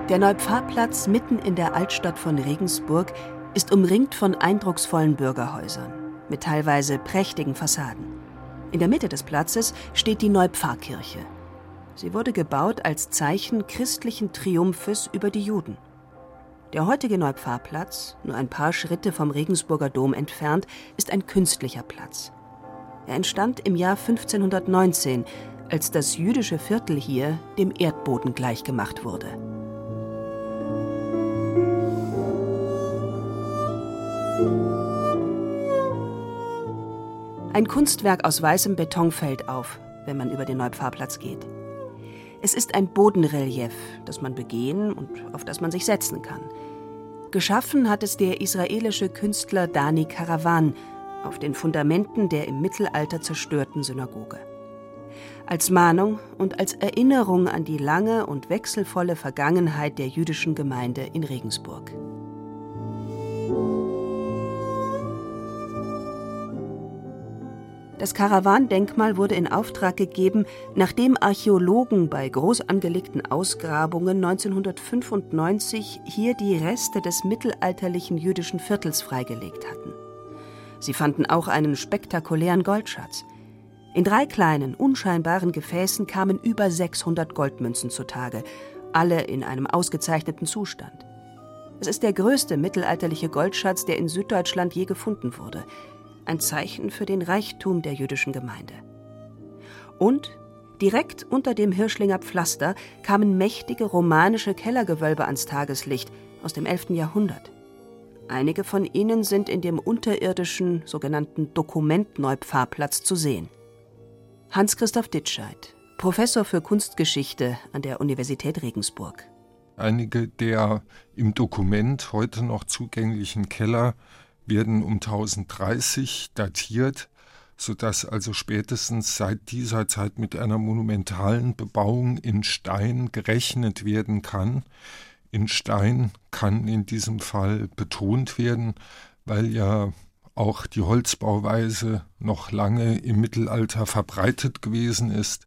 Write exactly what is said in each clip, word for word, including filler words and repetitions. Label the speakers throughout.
Speaker 1: Der Neupfarrplatz mitten in der Altstadt von Regensburg ist umringt von eindrucksvollen Bürgerhäusern mit teilweise prächtigen Fassaden. In der Mitte des Platzes steht die Neupfarrkirche. Sie wurde gebaut als Zeichen christlichen Triumphes über die Juden. Der heutige Neupfarrplatz, nur ein paar Schritte vom Regensburger Dom entfernt, ist ein künstlicher Platz. Er entstand im Jahr fünfzehnhundertneunzehn, als das jüdische Viertel hier dem Erdboden gleichgemacht wurde. Ein Kunstwerk aus weißem Beton fällt auf, wenn man über den Neupfarrplatz geht. Es ist ein Bodenrelief, das man begehen und auf das man sich setzen kann. Geschaffen hat es der israelische Künstler Dani Karawan auf den Fundamenten der im Mittelalter zerstörten Synagoge. Als Mahnung und als Erinnerung an die lange und wechselvolle Vergangenheit der jüdischen Gemeinde in Regensburg. Das Karawan-Denkmal wurde in Auftrag gegeben, nachdem Archäologen bei groß angelegten Ausgrabungen neunzehnhundertfünfundneunzig hier die Reste des mittelalterlichen jüdischen Viertels freigelegt hatten. Sie fanden auch einen spektakulären Goldschatz. In drei kleinen, unscheinbaren Gefäßen kamen über sechshundert Goldmünzen zutage, alle in einem ausgezeichneten Zustand. Es ist der größte mittelalterliche Goldschatz, der in Süddeutschland je gefunden wurde. Ein Zeichen für den Reichtum der jüdischen Gemeinde. Und direkt unter dem Hirschlinger Pflaster kamen mächtige romanische Kellergewölbe ans Tageslicht aus dem elften Jahrhundert. Einige von ihnen sind in dem unterirdischen sogenannten Dokument-Neupfarrplatz zu sehen. Hans-Christoph Ditscheid, Professor für Kunstgeschichte an der Universität Regensburg.
Speaker 2: Einige der im Dokument heute noch zugänglichen Keller werden um tausenddreißig datiert, sodass also spätestens seit dieser Zeit mit einer monumentalen Bebauung in Stein gerechnet werden kann. In Stein kann in diesem Fall betont werden, weil ja auch die Holzbauweise noch lange im Mittelalter verbreitet gewesen ist.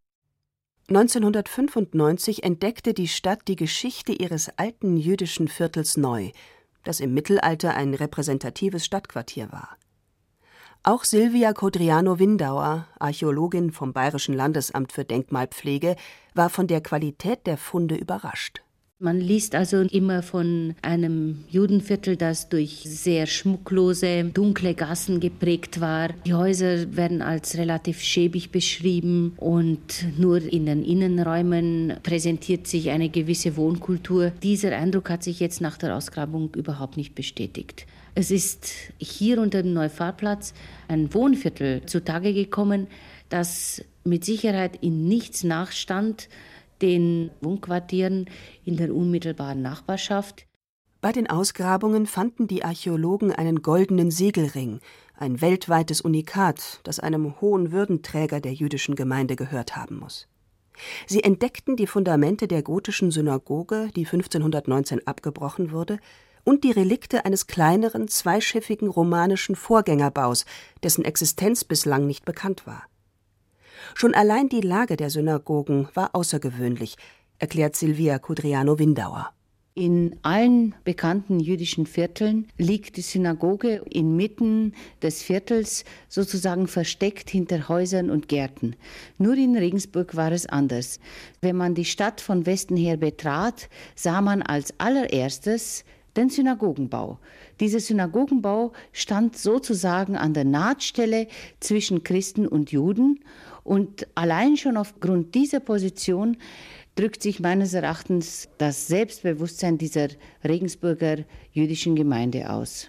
Speaker 1: neunzehnhundertfünfundneunzig entdeckte die Stadt die Geschichte ihres alten jüdischen Viertels neu, das im Mittelalter ein repräsentatives Stadtquartier war. Auch Silvia Codriano-Windauer, Archäologin vom Bayerischen Landesamt für Denkmalpflege, war von der Qualität der Funde überrascht.
Speaker 3: Man liest also immer von einem Judenviertel, das durch sehr schmucklose, dunkle Gassen geprägt war. Die Häuser werden als relativ schäbig beschrieben und nur in den Innenräumen präsentiert sich eine gewisse Wohnkultur. Dieser Eindruck hat sich jetzt nach der Ausgrabung überhaupt nicht bestätigt. Es ist hier unter dem Neupfarrplatz ein Wohnviertel zutage gekommen, das mit Sicherheit in nichts nachstand den Wohnquartieren in der unmittelbaren Nachbarschaft.
Speaker 1: Bei den Ausgrabungen fanden die Archäologen einen goldenen Siegelring, ein weltweites Unikat, das einem hohen Würdenträger der jüdischen Gemeinde gehört haben muss. Sie entdeckten die Fundamente der gotischen Synagoge, die fünfzehnhundertneunzehn abgebrochen wurde, und die Relikte eines kleineren, zweischiffigen romanischen Vorgängerbaus, dessen Existenz bislang nicht bekannt war. Schon allein die Lage der Synagogen war außergewöhnlich, erklärt Silvia Codriano-Windauer.
Speaker 3: In allen bekannten jüdischen Vierteln liegt die Synagoge inmitten des Viertels, sozusagen versteckt hinter Häusern und Gärten. Nur in Regensburg war es anders. Wenn man die Stadt von Westen her betrat, sah man als allererstes den Synagogenbau. Dieser Synagogenbau stand sozusagen an der Nahtstelle zwischen Christen und Juden. Und allein schon aufgrund dieser Position drückt sich meines Erachtens das Selbstbewusstsein dieser Regensburger jüdischen Gemeinde aus.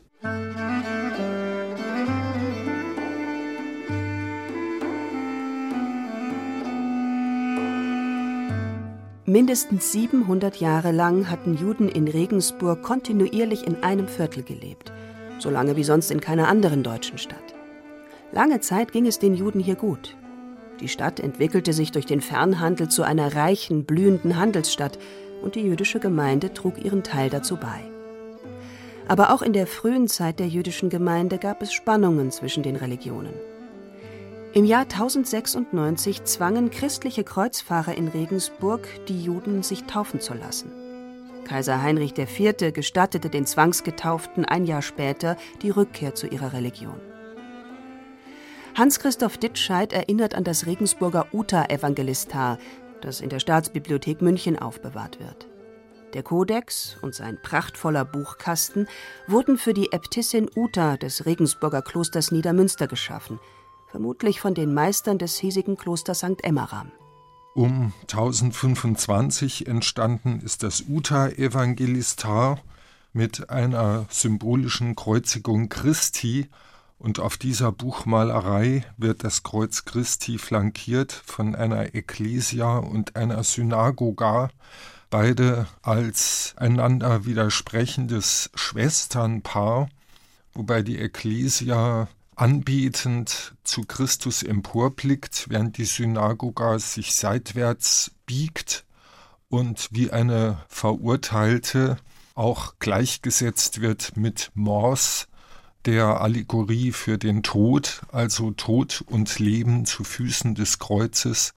Speaker 1: Mindestens siebenhundert Jahre lang hatten Juden in Regensburg kontinuierlich in einem Viertel gelebt, so lange wie sonst in keiner anderen deutschen Stadt. Lange Zeit ging es den Juden hier gut. Die Stadt entwickelte sich durch den Fernhandel zu einer reichen, blühenden Handelsstadt und die jüdische Gemeinde trug ihren Teil dazu bei. Aber auch in der frühen Zeit der jüdischen Gemeinde gab es Spannungen zwischen den Religionen. Im Jahr tausendsechsundneunzig zwangen christliche Kreuzfahrer in Regensburg die Juden, sich taufen zu lassen. Kaiser Heinrich der Vierte gestattete den Zwangsgetauften ein Jahr später die Rückkehr zu ihrer Religion. Hans-Christoph Ditscheid erinnert an das Regensburger Uta-Evangelistar, das in der Staatsbibliothek München aufbewahrt wird. Der Kodex und sein prachtvoller Buchkasten wurden für die Äbtissin Uta des Regensburger Klosters Niedermünster geschaffen, vermutlich von den Meistern des hiesigen Klosters Sankt Emmeram.
Speaker 2: Um tausendfünfundzwanzig entstanden ist das Uta-Evangelistar mit einer symbolischen Kreuzigung Christi, und auf dieser Buchmalerei wird das Kreuz Christi flankiert von einer Ekklesia und einer Synagoga, beide als einander widersprechendes Schwesternpaar, wobei die Ekklesia anbetend zu Christus emporblickt, während die Synagoga sich seitwärts biegt und wie eine Verurteilte auch gleichgesetzt wird mit Mors, der Allegorie für den Tod, also Tod und Leben zu Füßen des Kreuzes.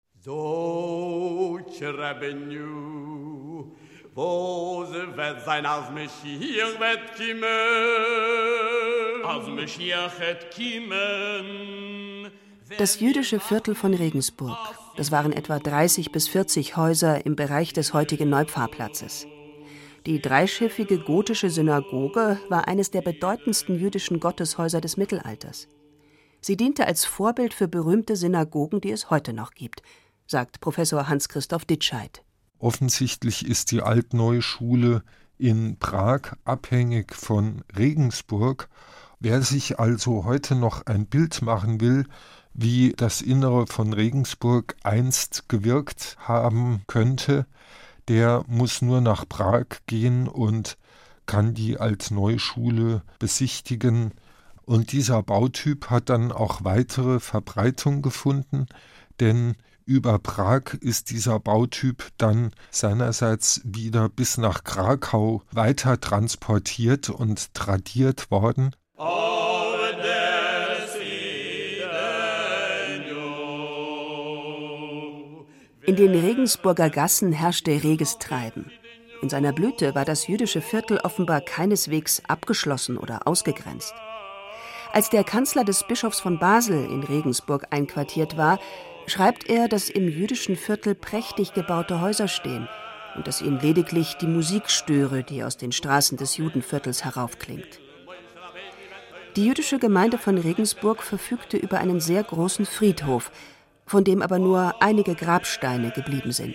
Speaker 4: So Rebenu, wo sie wird sein, als Meschiach wird kommen, als Meschiach wird kommen.
Speaker 1: Das jüdische Viertel von Regensburg, das waren etwa dreißig bis vierzig Häuser im Bereich des heutigen Neupfarrplatzes. Die dreischiffige gotische Synagoge war eines der bedeutendsten jüdischen Gotteshäuser des Mittelalters. Sie diente als Vorbild für berühmte Synagogen, die es heute noch gibt, sagt Professor Hans-Christoph Ditscheid.
Speaker 2: Offensichtlich ist die Altneue Schule in Prag abhängig von Regensburg. Wer sich also heute noch ein Bild machen will, wie das Innere von Regensburg einst gewirkt haben könnte, der muss nur nach Prag gehen und kann die Altneue Schule besichtigen. Und dieser Bautyp hat dann auch weitere Verbreitung gefunden, denn über Prag ist dieser Bautyp dann seinerseits wieder bis nach Krakau weiter transportiert und tradiert worden.
Speaker 1: In den Regensburger Gassen herrschte reges Treiben. In seiner Blüte war das jüdische Viertel offenbar keineswegs abgeschlossen oder ausgegrenzt. Als der Kanzler des Bischofs von Basel in Regensburg einquartiert war, schreibt er, dass im jüdischen Viertel prächtig gebaute Häuser stehen und dass ihn lediglich die Musik störe, die aus den Straßen des Judenviertels heraufklingt. Die jüdische Gemeinde von Regensburg verfügte über einen sehr großen Friedhof, von dem aber nur einige Grabsteine geblieben sind.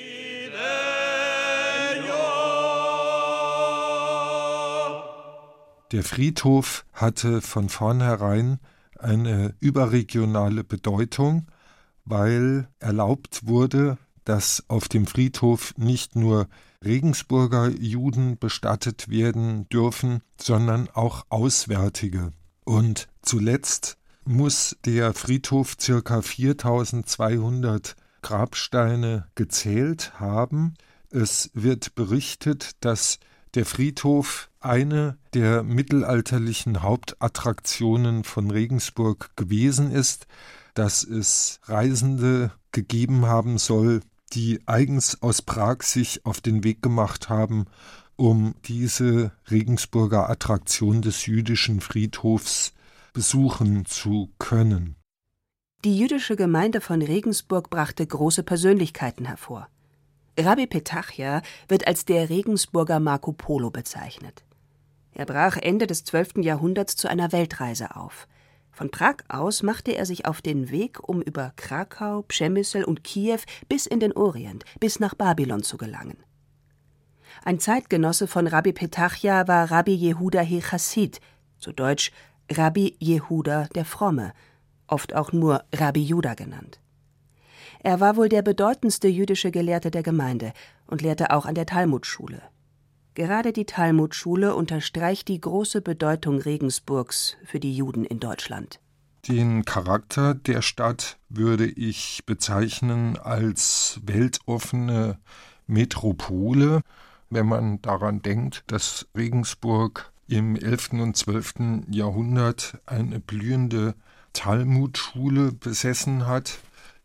Speaker 2: Der Friedhof hatte von vornherein eine überregionale Bedeutung, weil erlaubt wurde, dass auf dem Friedhof nicht nur Regensburger Juden bestattet werden dürfen, sondern auch Auswärtige. Und zuletzt muss der Friedhof ca. viertausendzweihundert Grabsteine gezählt haben. Es wird berichtet, dass der Friedhof eine der mittelalterlichen Hauptattraktionen von Regensburg gewesen ist, dass es Reisende gegeben haben soll, die eigens aus Prag sich auf den Weg gemacht haben, um diese Regensburger Attraktion des jüdischen Friedhofs besuchen zu können.
Speaker 1: Die jüdische Gemeinde von Regensburg brachte große Persönlichkeiten hervor. Rabbi Petachia wird als der Regensburger Marco Polo bezeichnet. Er brach Ende des zwölften Jahrhunderts zu einer Weltreise auf. Von Prag aus machte er sich auf den Weg, um über Krakau, Przemysl und Kiew bis in den Orient, bis nach Babylon zu gelangen. Ein Zeitgenosse von Rabbi Petachia war Rabbi Jehuda he-Chassid, zu Deutsch Rabbi Jehuda der Fromme, oft auch nur Rabbi Juda genannt. Er war wohl der bedeutendste jüdische Gelehrte der Gemeinde und lehrte auch an der Talmudschule. Gerade die Talmudschule unterstreicht die große Bedeutung Regensburgs für die Juden in Deutschland.
Speaker 2: Den Charakter der Stadt würde ich bezeichnen als weltoffene Metropole, wenn man daran denkt, dass Regensburg im elften und zwölften Jahrhundert eine blühende Talmudschule besessen hat,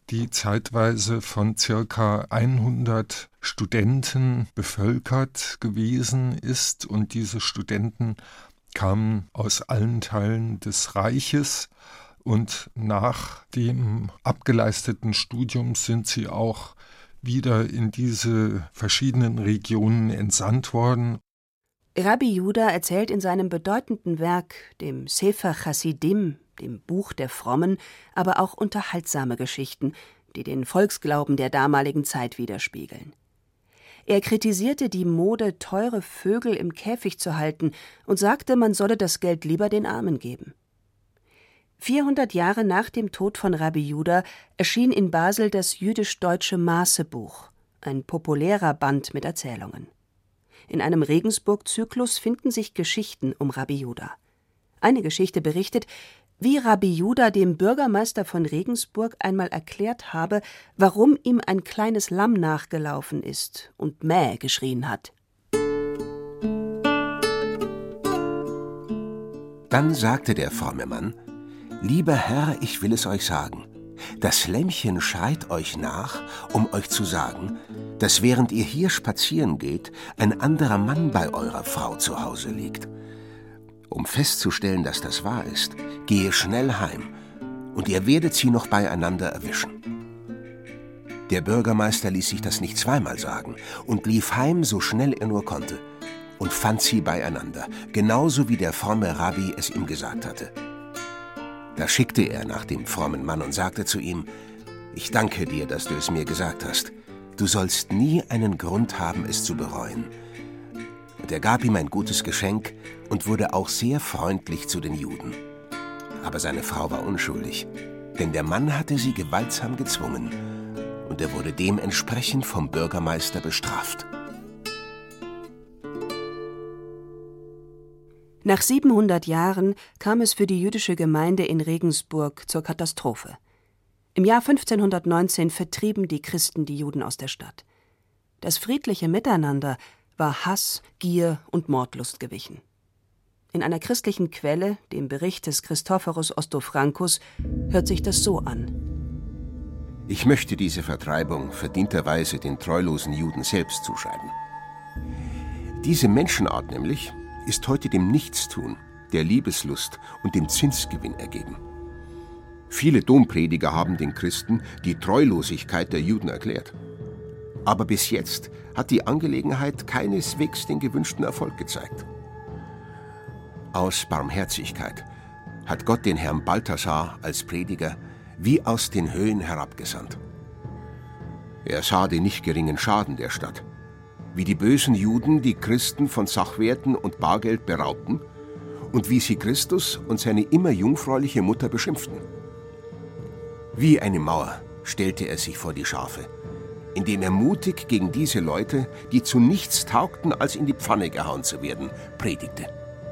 Speaker 2: die zeitweise von circa hundert Studenten bevölkert gewesen ist. Und diese Studenten kamen aus allen Teilen des Reiches. Und nach dem abgeleisteten Studium sind sie auch wieder in diese verschiedenen Regionen entsandt worden.
Speaker 1: Rabbi Juda erzählt in seinem bedeutenden Werk, dem Sefer Chassidim, dem Buch der Frommen, aber auch unterhaltsame Geschichten, die den Volksglauben der damaligen Zeit widerspiegeln. Er kritisierte die Mode, teure Vögel im Käfig zu halten und sagte, man solle das Geld lieber den Armen geben. vierhundert Jahre nach dem Tod von Rabbi Juda erschien in Basel das jüdisch-deutsche Maßebuch, ein populärer Band mit Erzählungen. In einem Regensburg-Zyklus finden sich Geschichten um Rabbi Juda. Eine Geschichte berichtet, wie Rabbi Juda dem Bürgermeister von Regensburg einmal erklärt habe, warum ihm ein kleines Lamm nachgelaufen ist und Mäh geschrien hat.
Speaker 5: Dann sagte der fromme Mann: »Lieber Herr, ich will es euch sagen. Das Lämmchen schreit euch nach, um euch zu sagen, dass während ihr hier spazieren geht, ein anderer Mann bei eurer Frau zu Hause liegt. Um festzustellen, dass das wahr ist, gehe schnell heim, und ihr werdet sie noch beieinander erwischen.« Der Bürgermeister ließ sich das nicht zweimal sagen und lief heim, so schnell er nur konnte, und fand sie beieinander, genauso wie der fromme Rabbi es ihm gesagt hatte. Da schickte er nach dem frommen Mann und sagte zu ihm: »Ich danke dir, dass du es mir gesagt hast. Du sollst nie einen Grund haben, es zu bereuen.« Und er gab ihm ein gutes Geschenk und wurde auch sehr freundlich zu den Juden. Aber seine Frau war unschuldig, denn der Mann hatte sie gewaltsam gezwungen, und er wurde dementsprechend vom Bürgermeister bestraft.
Speaker 1: Nach siebenhundert Jahren kam es für die jüdische Gemeinde in Regensburg zur Katastrophe. Im Jahr fünfzehnhundertneunzehn vertrieben die Christen die Juden aus der Stadt. Das friedliche Miteinander war Hass, Gier und Mordlust gewichen. In einer christlichen Quelle, dem Bericht des Christophorus Ostofrankus, hört sich das so an:
Speaker 5: Ich möchte diese Vertreibung verdienterweise den treulosen Juden selbst zuschreiben. Diese Menschenart nämlich ist heute dem Nichtstun, der Liebeslust und dem Zinsgewinn ergeben. Viele Domprediger haben den Christen die Treulosigkeit der Juden erklärt. Aber bis jetzt hat die Angelegenheit keineswegs den gewünschten Erfolg gezeigt. Aus Barmherzigkeit hat Gott den Herrn Balthasar als Prediger wie aus den Höhen herabgesandt. Er sah den nicht geringen Schaden der Stadt, wie die bösen Juden die Christen von Sachwerten und Bargeld beraubten und wie sie Christus und seine immer jungfräuliche Mutter beschimpften. Wie eine Mauer stellte er sich vor die Schafe, indem er mutig gegen diese Leute, die zu nichts taugten, als in die Pfanne gehauen zu werden, predigte.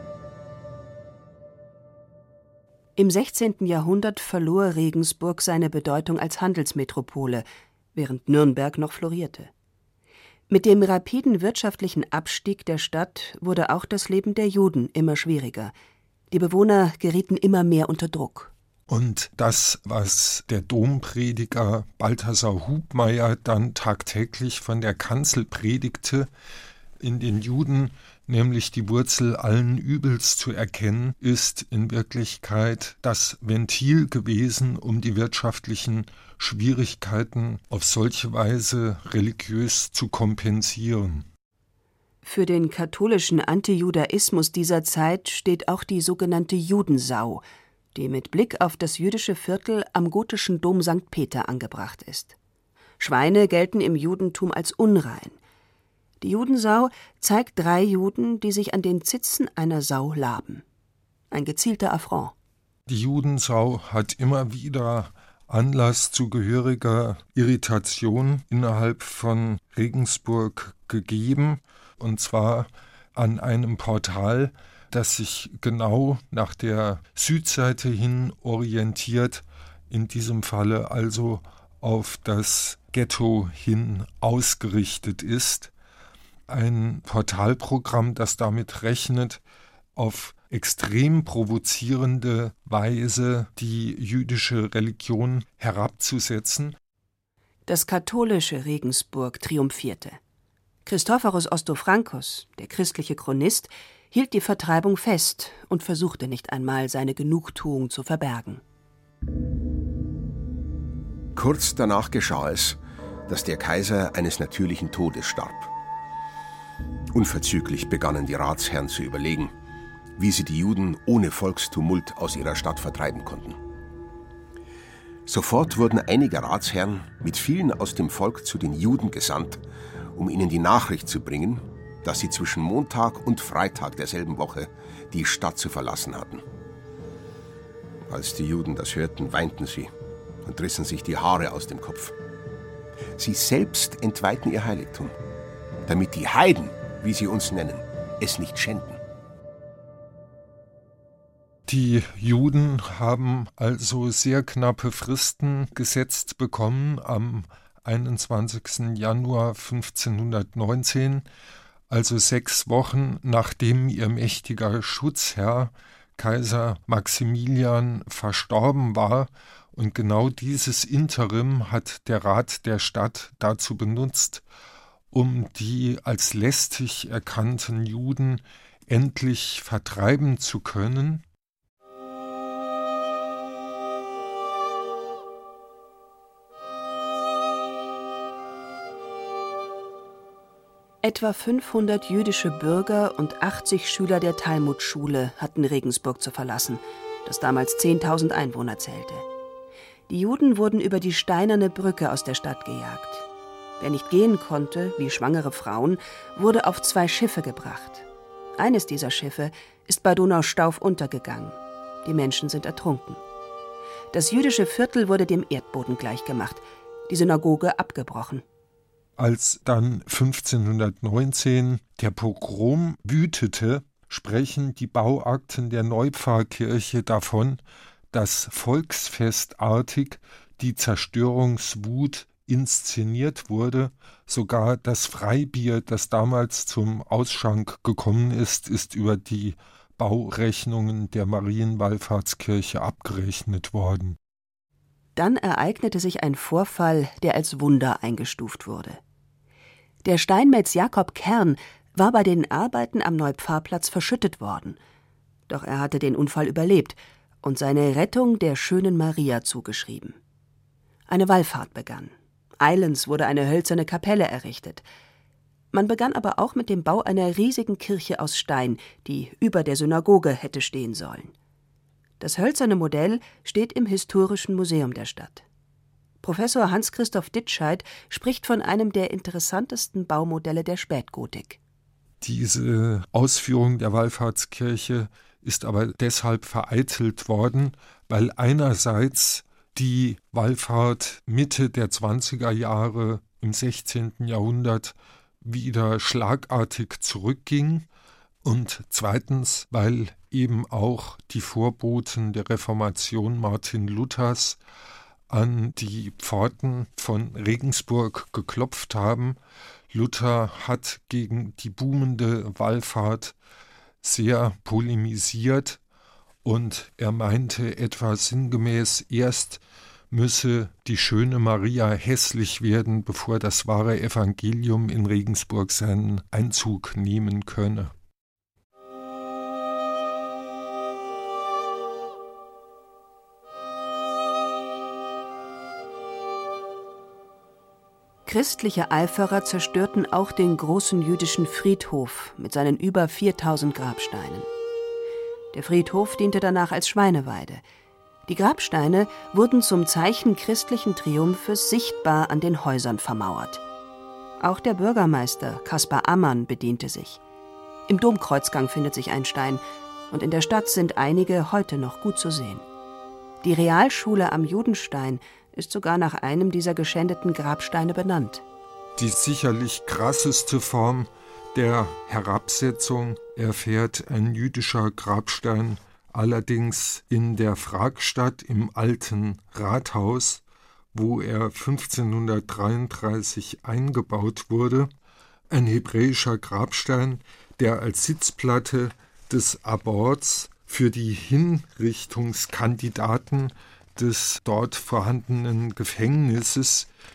Speaker 1: Im sechzehnten Jahrhundert verlor Regensburg seine Bedeutung als Handelsmetropole, während Nürnberg noch florierte. Mit dem rapiden wirtschaftlichen Abstieg der Stadt wurde auch das Leben der Juden immer schwieriger. Die Bewohner gerieten immer mehr unter Druck.
Speaker 2: Und das, was der Domprediger Balthasar Hubmeier dann tagtäglich von der Kanzel predigte, in den Juden, nämlich die Wurzel allen Übels zu erkennen, ist in Wirklichkeit das Ventil gewesen, um die wirtschaftlichen Schwierigkeiten auf solche Weise religiös zu kompensieren.
Speaker 1: Für den katholischen Antijudaismus dieser Zeit steht auch die sogenannte Judensau, die mit Blick auf das jüdische Viertel am gotischen Dom Sankt Peter angebracht ist. Schweine gelten im Judentum als unrein. Die Judensau zeigt drei Juden, die sich an den Zitzen einer Sau laben. Ein gezielter Affront.
Speaker 2: Die Judensau hat immer wieder Anlass zu gehöriger Irritation innerhalb von Regensburg gegeben, und zwar an einem Portal, das sich genau nach der Südseite hin orientiert, in diesem Falle also auf das Ghetto hin ausgerichtet ist. Ein Portalprogramm, das damit rechnet, auf extrem provozierende Weise die jüdische Religion herabzusetzen.
Speaker 1: Das katholische Regensburg triumphierte. Christophorus Ostofrankos, der christliche Chronist, hielt die Vertreibung fest und versuchte nicht einmal, seine Genugtuung zu verbergen.
Speaker 5: Kurz danach geschah es, dass der Kaiser eines natürlichen Todes starb. Unverzüglich begannen die Ratsherren zu überlegen, wie sie die Juden ohne Volkstumult aus ihrer Stadt vertreiben konnten. Sofort wurden einige Ratsherren mit vielen aus dem Volk zu den Juden gesandt, um ihnen die Nachricht zu bringen, dass sie zwischen Montag und Freitag derselben Woche die Stadt zu verlassen hatten. Als die Juden das hörten, weinten sie und rissen sich die Haare aus dem Kopf. Sie selbst entweihten ihr Heiligtum, damit die Heiden, wie sie uns nennen, es nicht schänden.
Speaker 2: Die Juden haben also sehr knappe Fristen gesetzt bekommen am einundzwanzigsten Januar fünfzehnhundertneunzehn, also sechs Wochen nachdem ihr mächtiger Schutzherr Kaiser Maximilian verstorben war. Und genau dieses Interim hat der Rat der Stadt dazu benutzt, um die als lästig erkannten Juden endlich vertreiben zu können.
Speaker 1: Etwa fünfhundert jüdische Bürger und achtzig Schüler der Talmudschule hatten Regensburg zu verlassen, das damals zehntausend Einwohner zählte. Die Juden wurden über die steinerne Brücke aus der Stadt gejagt. Wer nicht gehen konnte, wie schwangere Frauen, wurde auf zwei Schiffe gebracht. Eines dieser Schiffe ist bei Donaustauf untergegangen. Die Menschen sind ertrunken. Das jüdische Viertel wurde dem Erdboden gleichgemacht, die Synagoge abgebrochen.
Speaker 2: Als dann fünfzehnhundertneunzehn der Pogrom wütete, sprechen die Bauakten der Neupfarrkirche davon, dass volksfestartig die Zerstörungswut inszeniert wurde. Sogar das Freibier, das damals zum Ausschank gekommen ist, ist über die Baurechnungen der Marienwallfahrtskirche abgerechnet worden.
Speaker 1: Dann ereignete sich ein Vorfall, der als Wunder eingestuft wurde. Der Steinmetz Jakob Kern war bei den Arbeiten am Neupfarrplatz verschüttet worden. Doch er hatte den Unfall überlebt und seine Rettung der schönen Maria zugeschrieben. Eine Wallfahrt begann. Eilends wurde eine hölzerne Kapelle errichtet. Man begann aber auch mit dem Bau einer riesigen Kirche aus Stein, die über der Synagoge hätte stehen sollen. Das hölzerne Modell steht im Historischen Museum der Stadt. Professor Hans-Christoph Ditscheid spricht von einem der interessantesten Baumodelle der Spätgotik.
Speaker 2: Diese Ausführung der Wallfahrtskirche ist aber deshalb vereitelt worden, weil einerseits die Wallfahrt Mitte der zwanziger Jahre im sechzehnten Jahrhundert wieder schlagartig zurückging und zweitens, weil eben auch die Vorboten der Reformation Martin Luthers an die Pforten von Regensburg geklopft haben. Luther hat gegen die boomende Wallfahrt sehr polemisiert und er meinte etwa sinngemäß, erst müsse die schöne Maria hässlich werden, bevor das wahre Evangelium in Regensburg seinen Einzug nehmen könne.
Speaker 1: Christliche Eiferer zerstörten auch den großen jüdischen Friedhof mit seinen über viertausend Grabsteinen. Der Friedhof diente danach als Schweineweide. Die Grabsteine wurden zum Zeichen christlichen Triumphes sichtbar an den Häusern vermauert. Auch der Bürgermeister Kaspar Ammann bediente sich. Im Domkreuzgang findet sich ein Stein und in der Stadt sind einige heute noch gut zu sehen. Die Realschule am Judenstein ist sogar nach einem dieser geschändeten Grabsteine benannt.
Speaker 2: Die sicherlich krasseste Form der Herabsetzung erfährt ein jüdischer Grabstein, allerdings in der Fragstadt im alten Rathaus, wo er fünfzehnhundertdreiunddreißig eingebaut wurde. Ein hebräischer Grabstein, der als Sitzplatte des Aborts für die Hinrichtungskandidaten des dort vorhandenen Gefängnisses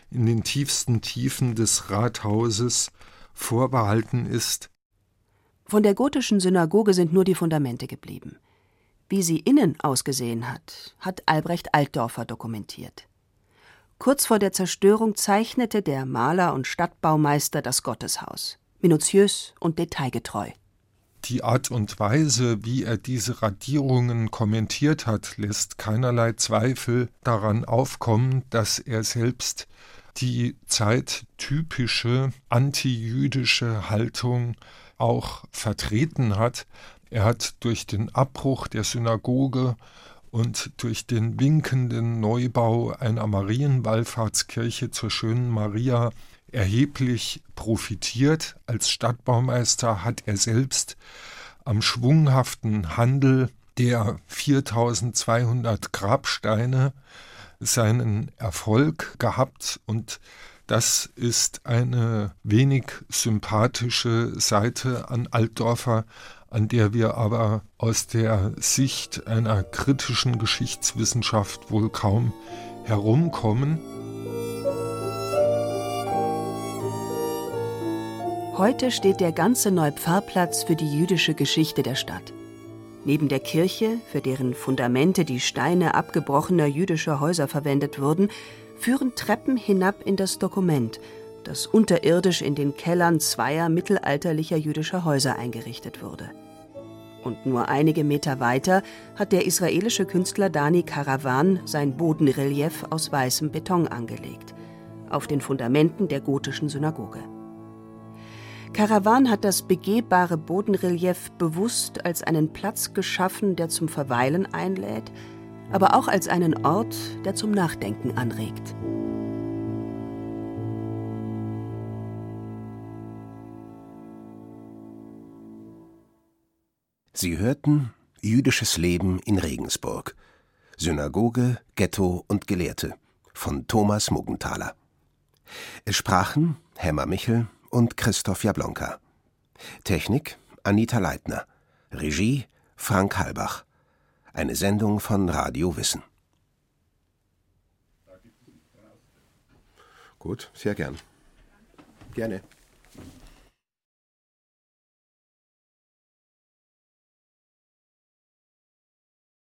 Speaker 2: in den tiefsten Tiefen des Rathauses vorbehalten ist.
Speaker 1: Von der gotischen Synagoge sind nur die Fundamente geblieben. Wie sie innen ausgesehen hat, hat Albrecht Altdorfer dokumentiert. Kurz vor der Zerstörung zeichnete der Maler und Stadtbaumeister das Gotteshaus, minutiös und detailgetreu.
Speaker 2: Die Art und Weise, wie er diese Radierungen kommentiert hat, lässt keinerlei Zweifel daran aufkommen, dass er selbst die zeittypische antijüdische Haltung auch vertreten hat. Er hat durch den Abbruch der Synagoge und durch den winkenden Neubau einer Marienwallfahrtskirche zur Schönen Maria erheblich profitiert. Als Stadtbaumeister hat er selbst am schwunghaften Handel der viertausendzweihundert Grabsteine seinen Erfolg gehabt, und das ist eine wenig sympathische Seite an Altdorfer, an der wir aber aus der Sicht einer kritischen Geschichtswissenschaft wohl kaum herumkommen.
Speaker 1: Heute steht der ganze Neupfarrplatz für die jüdische Geschichte der Stadt. Neben der Kirche, für deren Fundamente die Steine abgebrochener jüdischer Häuser verwendet wurden, führen Treppen hinab in das Dokument, das unterirdisch in den Kellern zweier mittelalterlicher jüdischer Häuser eingerichtet wurde. Und nur einige Meter weiter hat der israelische Künstler Dani Karawan sein Bodenrelief aus weißem Beton angelegt, auf den Fundamenten der gotischen Synagoge. Karawan hat das begehbare Bodenrelief bewusst als einen Platz geschaffen, der zum Verweilen einlädt, aber auch als einen Ort, der zum Nachdenken anregt.
Speaker 5: Sie hörten Jüdisches Leben in Regensburg. Synagoge, Ghetto und Gelehrte von Thomas Muggenthaler. Es sprachen Hemmer Michel und Christoph Jablonka. Technik Anita Leitner. Regie Frank Halbach. Eine Sendung von Radio Wissen. Gut, sehr gern. Gerne.